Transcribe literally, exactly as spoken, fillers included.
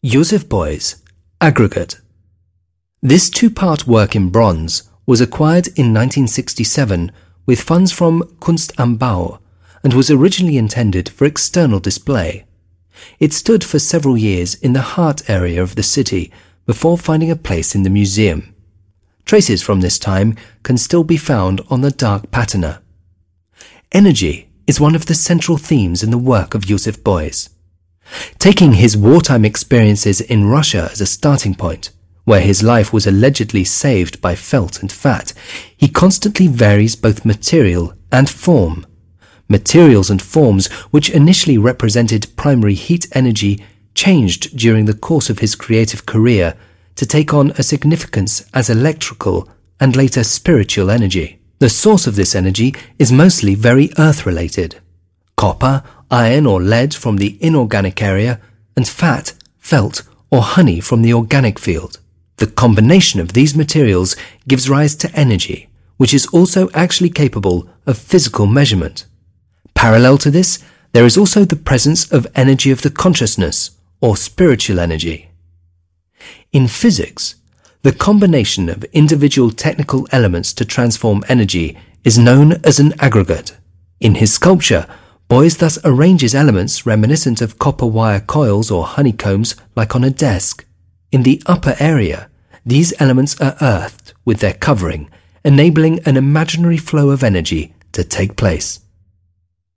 Joseph Beuys, Aggregate. This two-part work in bronze was acquired in nineteen sixty-seven with funds from Kunst am Bau and was originally intended for external display. It stood for several years in the heart area of the city before finding a place in the museum. Traces from this time can still be found on the dark patina. Energy is one of the central themes in the work of Joseph Beuys. Taking his wartime experiences in Russia as a starting point, where his life was allegedly saved by felt and fat, he constantly varies both material and form. Materials and forms, which initially represented primary heat energy, changed during the course of his creative career to take on a significance as electrical and later spiritual energy. The source of this energy is mostly very earth-related: copper, iron or lead from the inorganic area, and fat, felt or honey from the organic field. The combination of these materials gives rise to energy, which is also actually capable of physical measurement. Parallel to this, there is also the presence of energy of the consciousness, or spiritual energy. In physics, the combination of individual technical elements to transform energy is known as an aggregate. In his sculpture, Beuys thus arranges elements reminiscent of copper wire coils or honeycombs like on a desk. In the upper area, these elements are earthed with their covering, enabling an imaginary flow of energy to take place.